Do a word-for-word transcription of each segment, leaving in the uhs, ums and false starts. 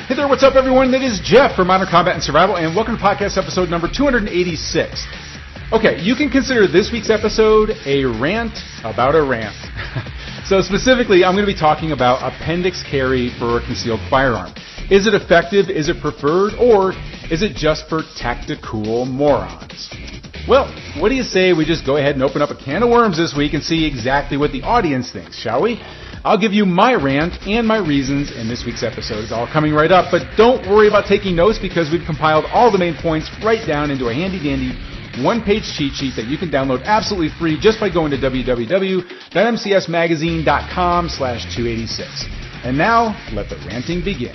Hey there, what's up everyone? It is Jeff from Modern Combat and Survival, and welcome to podcast episode number two eighty-six. Okay, you can consider this week's episode a rant about a rant. So specifically, I'm going to be talking about appendix carry for a concealed firearm. Is it effective? Is it preferred? Or is it just for tactical morons? Well, what do you say we just go ahead and open up a can of worms this week and see exactly what the audience thinks, shall we? I'll give you my rant and my reasons in this week's episode. It's all coming right up, but don't worry about taking notes because we've compiled all the main points right down into a handy-dandy one-page cheat sheet that you can download absolutely free just by going to w w w dot m c s magazine dot com slash two eighty-six. And now, let the ranting begin.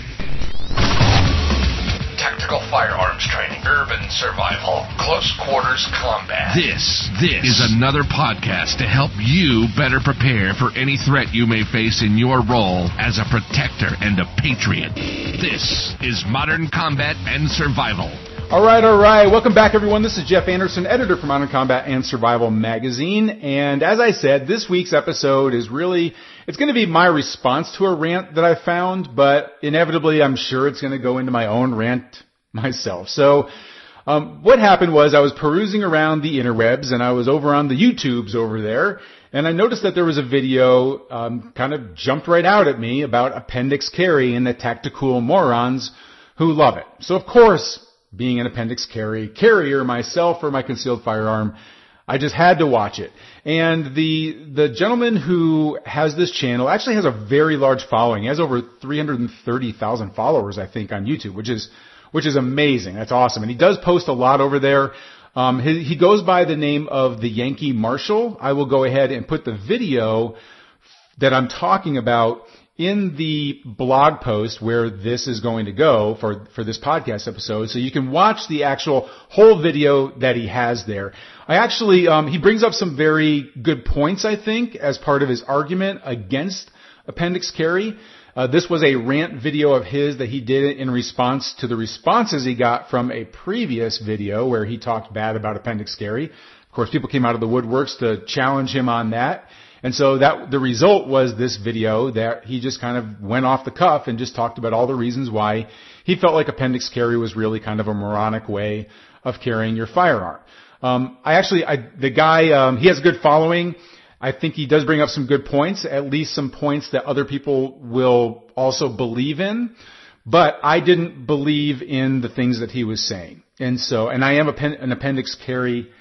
Tactical firearms training, urban survival, close quarters combat. This, this is another podcast to help you better prepare for any threat you may face in your role as a protector and a patriot. This is Modern Combat and Survival. All right, all right. Welcome back, everyone. This is Jeff Anderson, editor for Modern Combat and Survival magazine. And as I said, this week's episode is really, it's going to be my response to a rant that I found, but inevitably I'm sure it's going to go into my own rant myself. So um, what happened was I was perusing around the interwebs and I was over on the YouTubes over there, and I noticed that there was a video um, kind of jumped right out at me about appendix carry and the tactical morons who love it. So of course, being an appendix carry carrier myself for my concealed firearm, I just had to watch it. And the the gentleman who has this channel actually has a very large following. He has over three hundred thirty thousand followers, I think, on YouTube, which is which is amazing. That's awesome. And he does post a lot over there. Um, he, he goes by the name of the Yankee Marshal. I will go ahead and put the video that I'm talking about in the blog post where this is going to go for, for this podcast episode, so you can watch the actual whole video that he has there. I actually, um, he brings up some very good points, I think, as part of his argument against appendix carry. Uh, this was a rant video of his that he did in response to the responses he got from a previous video where he talked bad about appendix carry. Of course, people came out of the woodworks to challenge him on that. And so that the result was this video that he just kind of went off the cuff and just talked about all the reasons why he felt like appendix carry was really kind of a moronic way of carrying your firearm. Um, I actually, I, the guy, um, he has a good following. I think he does bring up some good points, at least some points that other people will also believe in. But I didn't believe in the things that he was saying. And so, and I am an appendix carry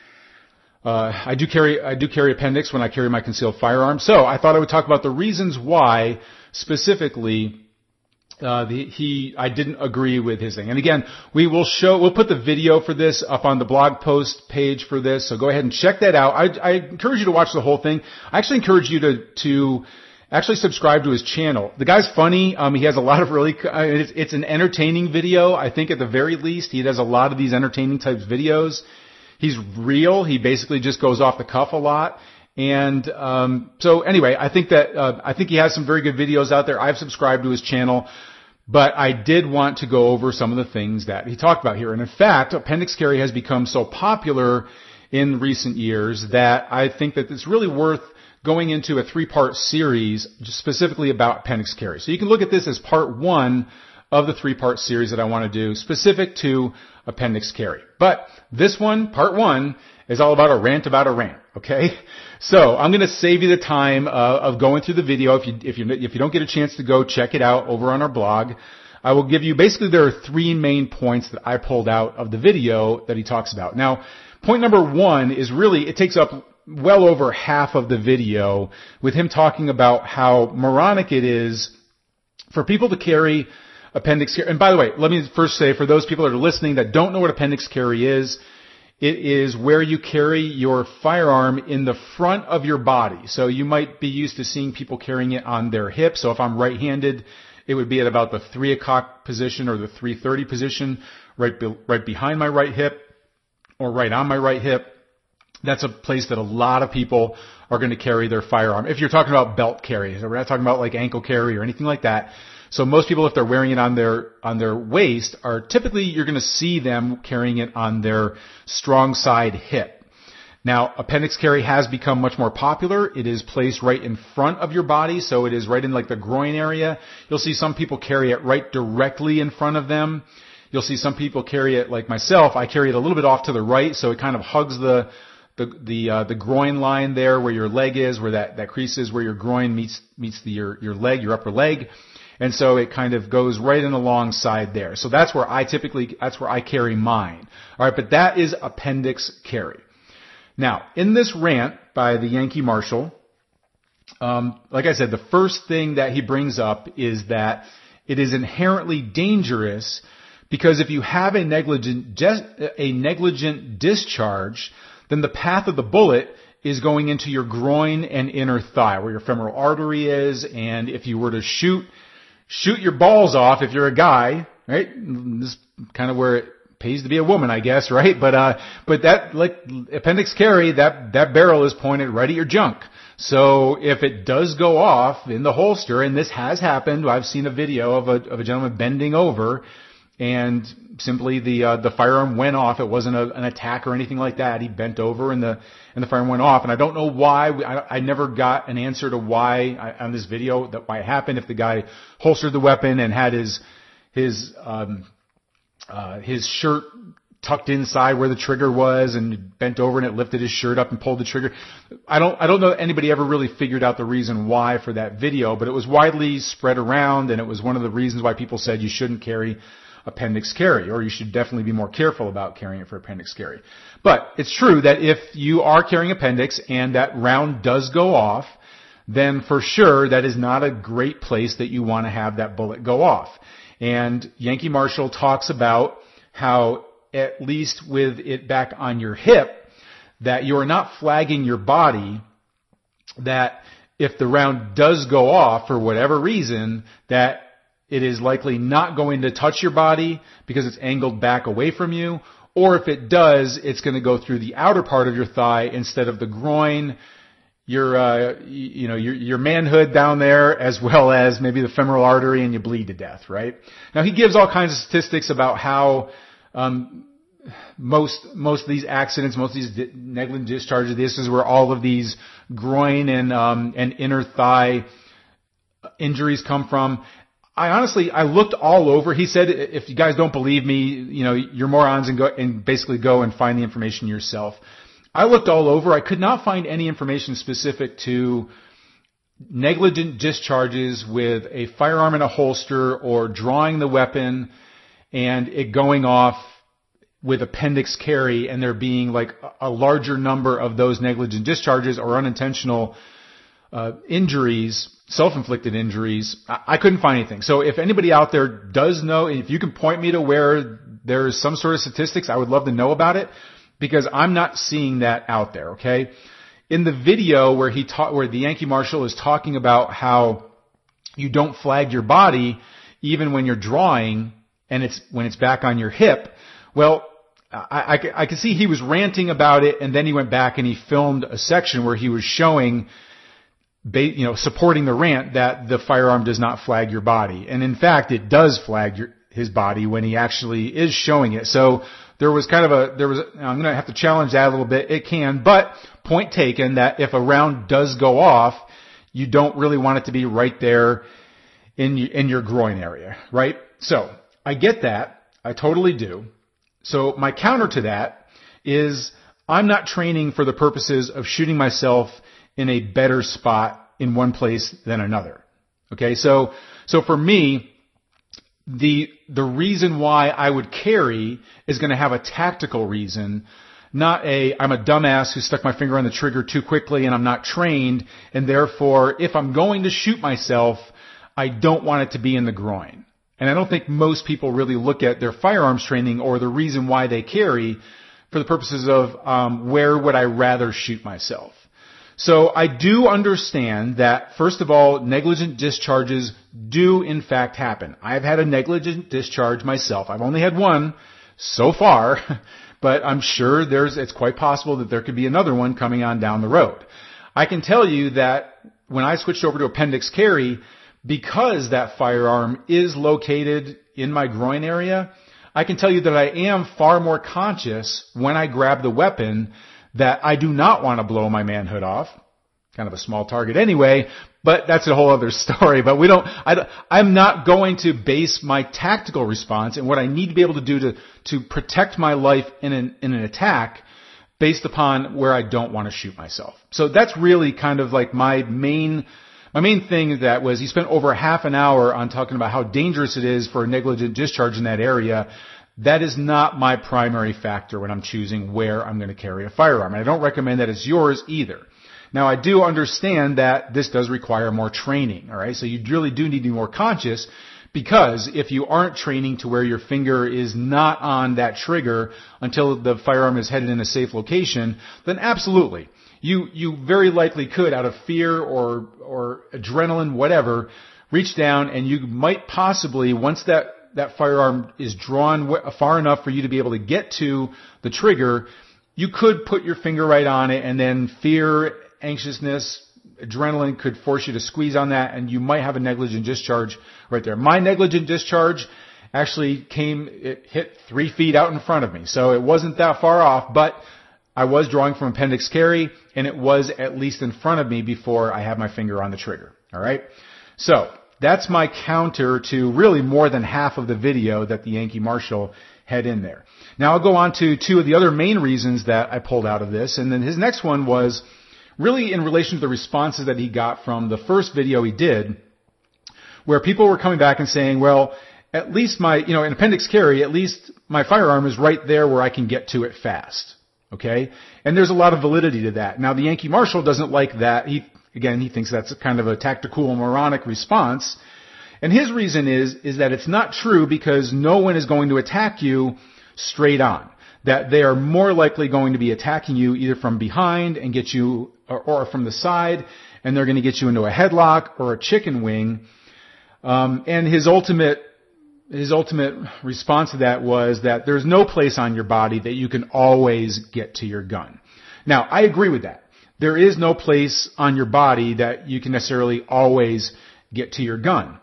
Uh, I do carry, I do carry appendix when I carry my concealed firearm. So I thought I would talk about the reasons why specifically, uh, the, he, I didn't agree with his thing. And again, we will show, we'll put the video for this up on the blog post page for this. So go ahead and check that out. I, I encourage you to watch the whole thing. I actually encourage you to, to actually subscribe to his channel. The guy's funny. Um, he has a lot of really, it's, it's an entertaining video. I think at the very least, he does a lot of these entertaining types videos. He's real. He basically just goes off the cuff a lot. And um so anyway, I think that uh, I think he has some very good videos out there. I've subscribed to his channel, but I did want to go over some of the things that he talked about here. And in fact, appendix carry has become so popular in recent years that I think that it's really worth going into a three-part series just specifically about appendix carry. So you can look at this as part one of the three-part series that I want to do specific to appendix carry. But this one, part one, is all about a rant about a rant, okay? So I'm going to save you the time uh, of going through the video. If you, if you, if you don't get a chance to go check it out over on our blog, I will give you, basically there are three main points that I pulled out of the video that he talks about. Now, point number one is really, it takes up well over half of the video with him talking about how moronic it is for people to carry appendix carry. And by the way, let me first say, for those people that are listening that don't know what appendix carry is, it is where you carry your firearm in the front of your body. So you might be used to seeing people carrying it on their hip. So if I'm right-handed, it would be at about the three o'clock position or the three thirty position, right, be, right behind my right hip or right on my right hip. That's a place that a lot of people are going to carry their firearm. If you're talking about belt carry, so we're not talking about like ankle carry or anything like that. So most people, if they're wearing it on their, on their waist, are typically, you're going to see them carrying it on their strong side hip. Now, appendix carry has become much more popular. It is placed right in front of your body, so it is right in like the groin area. You'll see some people carry it right directly in front of them. You'll see some people carry it like myself. I carry it a little bit off to the right, so it kind of hugs the the the uh, the groin line there where your leg is, where that that crease is, where your groin meets meets the, your your leg, your upper leg. And so it kind of goes right in alongside there. So that's where I typically, that's where I carry mine. Alright, but that is appendix carry. Now, in this rant by the Yankee Marshal, um, like I said, the first thing that he brings up is that it is inherently dangerous because if you have a negligent, a negligent discharge, then the path of the bullet is going into your groin and inner thigh, where your femoral artery is, and if you were to shoot Shoot your balls off if you're a guy, right? This is kind of where it pays to be a woman, I guess, right? But, uh, but that, like, appendix carry, that, that barrel is pointed right at your junk. So if it does go off in the holster, and this has happened, I've seen a video of a, of a gentleman bending over, and simply the, uh, the firearm went off. It wasn't a, an attack or anything like that. He bent over and the, and the firearm went off. And I don't know why. I, I never got an answer to why I, on this video that why it happened. If the guy holstered the weapon and had his, his, um, uh, his shirt tucked inside where the trigger was and bent over and it lifted his shirt up and pulled the trigger. I don't, I don't know that anybody ever really figured out the reason why for that video, but it was widely spread around and it was one of the reasons why people said you shouldn't carry appendix carry, or you should definitely be more careful about carrying it for appendix carry. But it's true that if you are carrying appendix and that round does go off, then for sure that is not a great place that you want to have that bullet go off. And Yankee Marshal talks about how, at least with it back on your hip, that you are not flagging your body, that if the round does go off for whatever reason, that it is likely not going to touch your body because it's angled back away from you. Or if it does, it's going to go through the outer part of your thigh instead of the groin, your, uh, you know, your, your manhood down there, as well as maybe the femoral artery, and you bleed to death, right? Now, he gives all kinds of statistics about how, um, most, most of these accidents, most of these di- negligent discharges, this is where all of these groin and, um, and inner thigh injuries come from. I honestly, I looked all over. He said, if you guys don't believe me, you know, you're morons and go and basically go and find the information yourself. I looked all over. I could not find any information specific to negligent discharges with a firearm in a holster or drawing the weapon and it going off with appendix carry and there being like a larger number of those negligent discharges or unintentional uh, injuries, self-inflicted injuries. I couldn't find anything. So if anybody out there does know, if you can point me to where there's some sort of statistics, I would love to know about it because I'm not seeing that out there, okay? In the video where he ta- where the Yankee Marshal is talking about how you don't flag your body even when you're drawing and it's when it's back on your hip, well, I, I, I can see he was ranting about it and then he went back and he filmed a section where he was showing you know, supporting the rant that the firearm does not flag your body. And in fact, it does flag your, his body when he actually is showing it. So there was kind of a, there was, a, I'm going to have to challenge that a little bit. It can, but point taken that if a round does go off, you don't really want it to be right there in, in your groin area, right? So I get that. I totally do. So my counter to that is I'm not training for the purposes of shooting myself in a better spot in one place than another. Okay, so, so for me, the, the reason why I would carry is going to have a tactical reason, not a, I'm a dumbass who stuck my finger on the trigger too quickly and I'm not trained, and therefore, if I'm going to shoot myself, I don't want it to be in the groin. And I don't think most people really look at their firearms training or the reason why they carry for the purposes of, um, where would I rather shoot myself. So I do understand that, first of all, negligent discharges do in fact happen. I've had a negligent discharge myself. I've only had one so far, but I'm sure there's, it's quite possible that there could be another one coming on down the road. I can tell you that when I switched over to appendix carry, because that firearm is located in my groin area, I can tell you that I am far more conscious when I grab the weapon that I do not want to blow my manhood off. Kind of a small target anyway, but that's a whole other story. But we don't, I, I'm not going to base my tactical response and what I need to be able to do to, to protect my life in an, in an attack based upon where I don't want to shoot myself. So that's really kind of like my main, my main thing that was he spent over half an hour on talking about how dangerous it is for a negligent discharge in that area. That is not my primary factor when I'm choosing where I'm going to carry a firearm. And I don't recommend that it's yours either. Now, I do understand that this does require more training, all right? So you really do need to be more conscious, because if you aren't training to where your finger is not on that trigger until the firearm is headed in a safe location, then absolutely. You you very likely could, out of fear or or adrenaline, whatever, reach down and you might possibly, once that, that firearm is drawn far enough for you to be able to get to the trigger, you could put your finger right on it, and then fear, anxiousness, adrenaline could force you to squeeze on that, and you might have a negligent discharge right there. My negligent discharge actually came, it hit three feet out in front of me, so it wasn't that far off, but I was drawing from appendix carry, and it was at least in front of me before I had my finger on the trigger. All right? So that's my counter to really more than half of the video that the Yankee Marshal had in there. Now I'll go on to two of the other main reasons that I pulled out of this, and then his next one was really in relation to the responses that he got from the first video he did, where people were coming back and saying, well, at least my, you know, in appendix carry, at least my firearm is right there where I can get to it fast. Okay? And there's a lot of validity to that. Now, the Yankee Marshal doesn't like that. He, again, he thinks that's kind of a tactical, moronic response. And his reason is, is that it's not true, because no one is going to attack you straight on. That they are more likely going to be attacking you either from behind and get you, or, or from the side, and they're going to get you into a headlock or a chicken wing. Um, and his ultimate, his ultimate response to that was that there's no place on your body that you can always get to your gun. Now, I agree with that. There is no place on your body that you can necessarily always get to your gun.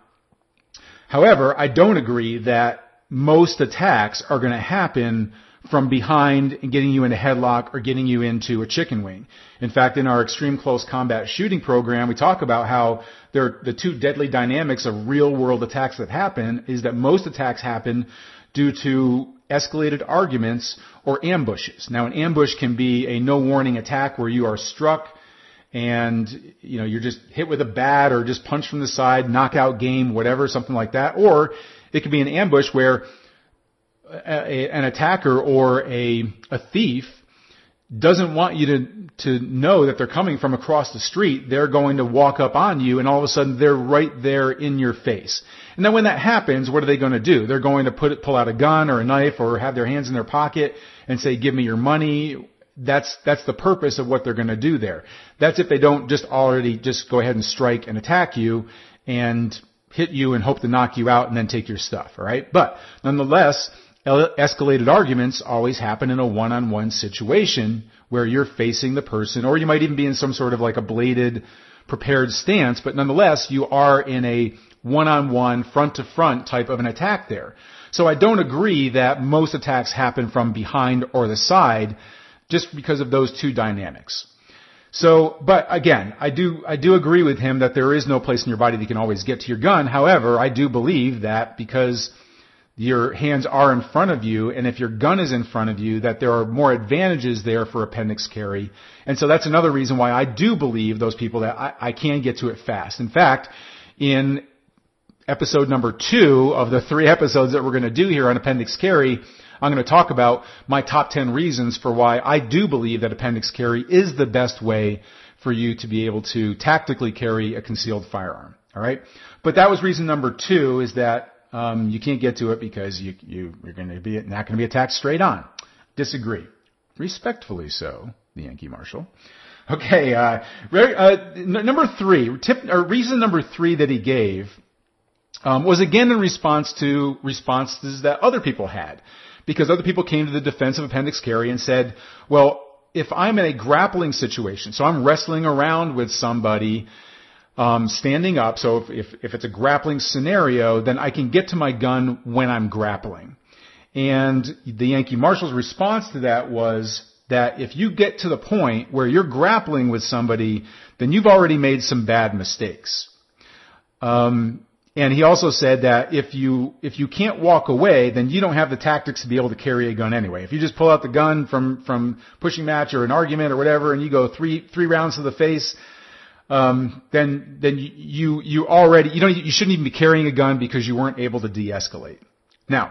However, I don't agree that most attacks are going to happen from behind and getting you in a headlock or getting you into a chicken wing. In fact, in our extreme close combat shooting program, we talk about how there, the two deadly dynamics of real world attacks that happen is that most attacks happen due to escalated arguments or ambushes. Now, an ambush can be a no warning attack where you are struck and, you know, you're just hit with a bat or just punched from the side, knockout game, whatever, something like that. Or it could be an ambush where A, an attacker or a, a thief doesn't want you to, to know that they're coming from across the street. They're going to walk up on you, and all of a sudden they're right there in your face. And then when that happens, what are they going to do? They're going to put it, pull out a gun or a knife or have their hands in their pocket and say, give me your money. That's, that's the purpose of what they're going to do there. That's if they don't just already just go ahead and strike and attack you and hit you and hope to knock you out and then take your stuff. All right. But nonetheless, escalated arguments always happen in a one-on-one situation where you're facing the person, or you might even be in some sort of like a bladed, prepared stance, but nonetheless, you are in a one-on-one, front-to-front type of an attack there. So I don't agree that most attacks happen from behind or the side just because of those two dynamics. So, but again, I do, I do agree with him that there is no place in your body that you can always get to your gun. However, I do believe that because your hands are in front of you, and if your gun is in front of you, that there are more advantages there for appendix carry. And so that's another reason why I do believe those people that I, I can get to it fast. In fact, in episode number two of the three episodes that we're going to do here on appendix carry, I'm going to talk about my top ten reasons for why I do believe that appendix carry is the best way for you to be able to tactically carry a concealed firearm. All right? But that was reason number two, is that Um, you can't get to it because you, you, you're going to be not going to be attacked straight on. Disagree. Respectfully so, the Yankee Marshal. Okay, uh, uh, n- number three, tip, or reason number three that he gave um, was again in response to responses that other people had. Because other people came to the defense of appendix carry and said, well, if I'm in a grappling situation, so I'm wrestling around with somebody, Um, standing up, so if, if, if it's a grappling scenario, then I can get to my gun when I'm grappling. And the Yankee Marshal's response to that was, that if you get to the point where you're grappling with somebody, then you've already made some bad mistakes. Um, and he also said that if you, if you can't walk away, then you don't have the tactics to be able to carry a gun anyway. If you just pull out the gun from, from pushing match or an argument or whatever, and you go three, three rounds to the face, um, then, then you, you already, you know, you shouldn't even be carrying a gun because you weren't able to de-escalate. Now,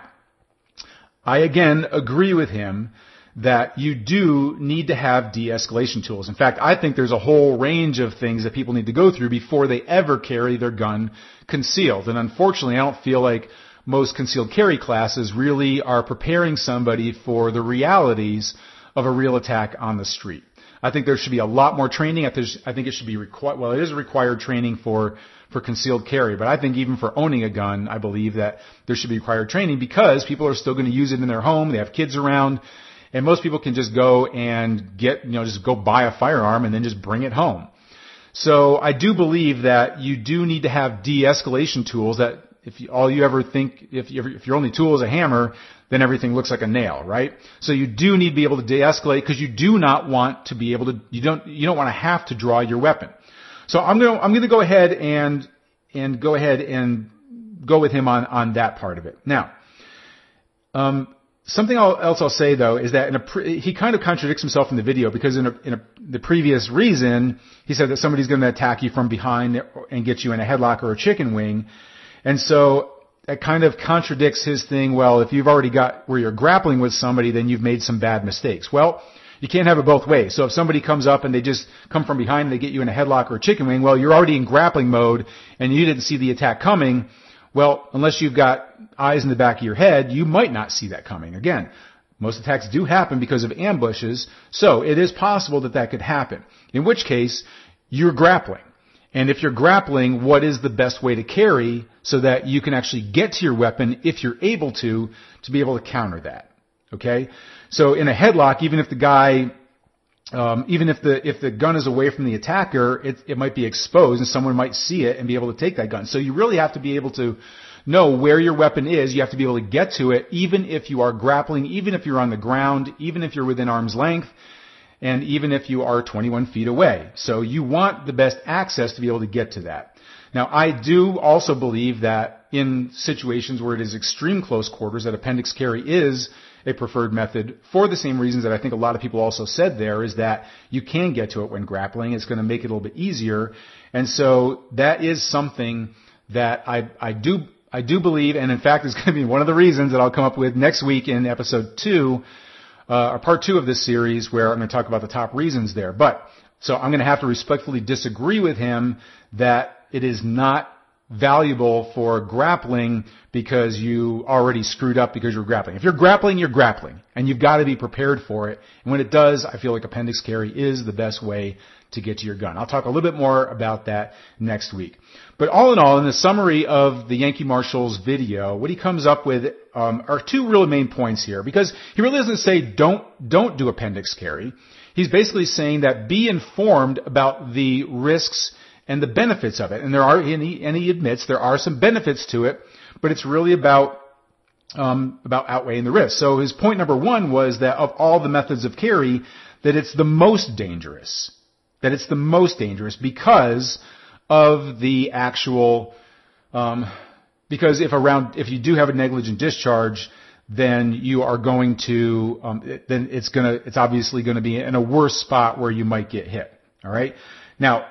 I again agree with him that you do need to have de-escalation tools. In fact, I think there's a whole range of things that people need to go through before they ever carry their gun concealed. And unfortunately, I don't feel like most concealed carry classes really are preparing somebody for the realities of a real attack on the street. I think there should be a lot more training. I think it should be required, well, it is required training for, for concealed carry, but I think even for owning a gun, I believe that there should be required training because people are still going to use it in their home. They have kids around. And most people can just go and get, you know, just go buy a firearm and then just bring it home. So I do believe that you do need to have de-escalation tools that if you, all you ever think, if, you, if your only tool is a hammer, then everything looks like a nail, right? So you do need to be able to de-escalate because you do not want to be able to, you don't, you don't want to have to draw your weapon. So I'm going to, I'm going to go ahead and, and go ahead and go with him on, on that part of it. Now, um, Something else I'll say though is that in a pre- he kind of contradicts himself in the video because in, a, in a, the previous reason he said that somebody's going to attack you from behind and get you in a headlock or a chicken wing, and so that kind of contradicts his thing. Well, if you've already got where you're grappling with somebody, then you've made some bad mistakes. Well, you can't have it both ways. So if somebody comes up and they just come from behind and they get you in a headlock or a chicken wing, well, you're already in grappling mode and you didn't see the attack coming. Well, unless you've got eyes in the back of your head, you might not see that coming. Again, most attacks do happen because of ambushes, so it is possible that that could happen. In which case, you're grappling. And if you're grappling, what is the best way to carry so that you can actually get to your weapon if you're able to, to be able to counter that? Okay? So in a headlock, even if the guy... Um, even if the if the gun is away from the attacker, it, it might be exposed and someone might see it and be able to take that gun. So you really have to be able to know where your weapon is. You have to be able to get to it, even if you are grappling, even if you're on the ground, even if you're within arm's length, and even if you are twenty-one feet away. So you want the best access to be able to get to that. Now, I do also believe that in situations where it is extreme close quarters, that appendix carry is a preferred method for the same reasons that I think a lot of people also said there, is that you can get to it when grappling. It's going to make it a little bit easier. And so that is something that I, I do, I do believe, and in fact is going to be one of the reasons that I'll come up with next week in episode two, uh, or part two of this series, where I'm going to talk about the top reasons there. But, so I'm going to have to respectfully disagree with him that it is not valuable for grappling because you already screwed up because you're grappling. If you're grappling, you're grappling, and you've got to be prepared for it. And when it does, I feel like appendix carry is the best way to get to your gun. I'll talk a little bit more about that next week. But all in all, in the summary of the Yankee Marshals video, what he comes up with um, are two real main points here, because he really doesn't say don't don't do appendix carry. He's basically saying that be informed about the risks and the benefits of it. And there are, and he, and he admits there are some benefits to it, but it's really about, um, about outweighing the risks. So his point number one was that of all the methods of carry, that it's the most dangerous. That it's the most dangerous because of the actual, um, because if around, if you do have a negligent discharge, then you are going to, um, then it's gonna, it's obviously gonna be in a worse spot where you might get hit. All right. Now,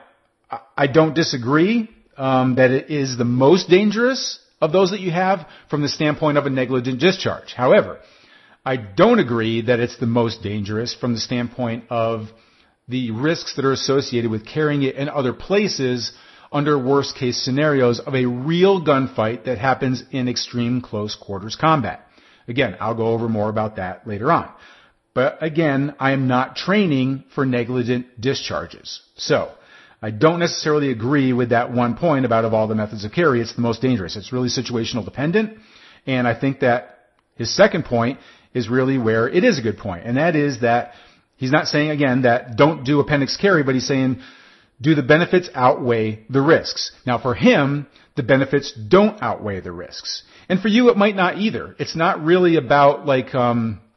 I don't disagree um, that it is the most dangerous of those that you have from the standpoint of a negligent discharge. However, I don't agree that it's the most dangerous from the standpoint of the risks that are associated with carrying it in other places under worst case scenarios of a real gunfight that happens in extreme close quarters combat. Again, I'll go over more about that later on. But again, I am not training for negligent discharges. So, I don't necessarily agree with that one point about of all the methods of carry, it's the most dangerous. It's really situational dependent. And I think that his second point is really where it is a good point. And that is that he's not saying, again, that don't do appendix carry, but he's saying do the benefits outweigh the risks. Now, for him, the benefits don't outweigh the risks. And for you, it might not either. It's not really about like, um,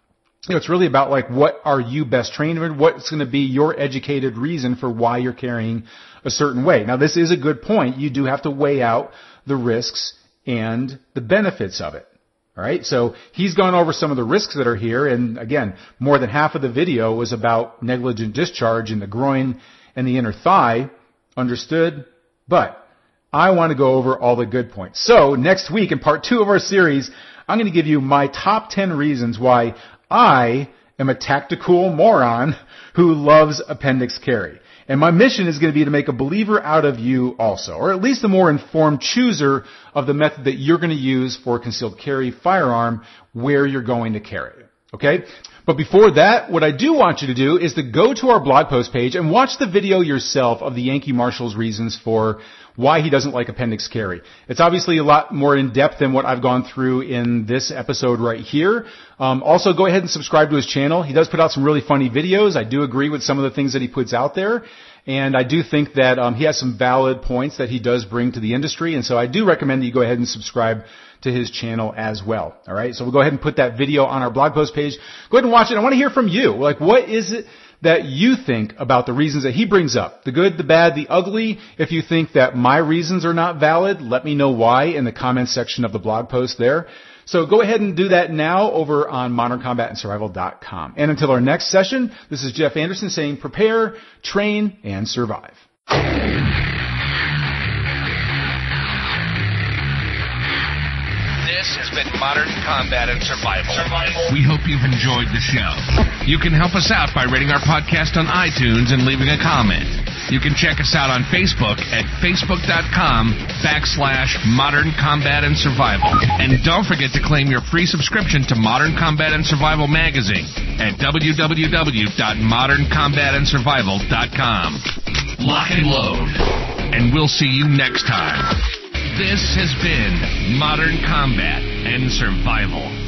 you know, it's really about like, what are you best trained in? What's going to be your educated reason for why you're carrying a certain way? Now, this is a good point. You do have to weigh out the risks and the benefits of it. All right. So he's gone over some of the risks that are here. And again, more than half of the video was about negligent discharge in the groin and the inner thigh. Understood? But I want to go over all the good points. So next week in part two of our series, I'm going to give you my top ten reasons why I am a tactical moron who loves appendix carry. And my mission is going to be to make a believer out of you also, or at least a more informed chooser of the method that you're going to use for a concealed carry firearm where you're going to carry it. Okay? But before that, what I do want you to do is to go to our blog post page and watch the video yourself of the Yankee Marshal's reasons for why he doesn't like appendix carry. It's obviously a lot more in depth than what I've gone through in this episode right here. Um, also, go ahead and subscribe to his channel. He does put out some really funny videos. I do agree with some of the things that he puts out there. And I do think that um, he has some valid points that he does bring to the industry. And so I do recommend that you go ahead and subscribe to his channel as well. All right. So we'll go ahead and put that video on our blog post page. Go ahead and watch it. I want to hear from you. Like, what is it that you think about the reasons that he brings up? The good, the bad, the ugly. If you think that my reasons are not valid, let me know why in the comments section of the blog post there. So go ahead and do that now over on modern combat and survival dot com. And until our next session, this is Jeff Anderson saying prepare, train, and survive. This has been Modern Combat and Survival. Survival. We hope you've enjoyed the show. You can help us out by rating our podcast on iTunes and leaving a comment. You can check us out on Facebook at facebook.com backslash Modern Combat and Survival. And don't forget to claim your free subscription to Modern Combat and Survival magazine at w w w dot modern combat and survival dot com. Lock and load. And we'll see you next time. This has been Modern Combat and Survival.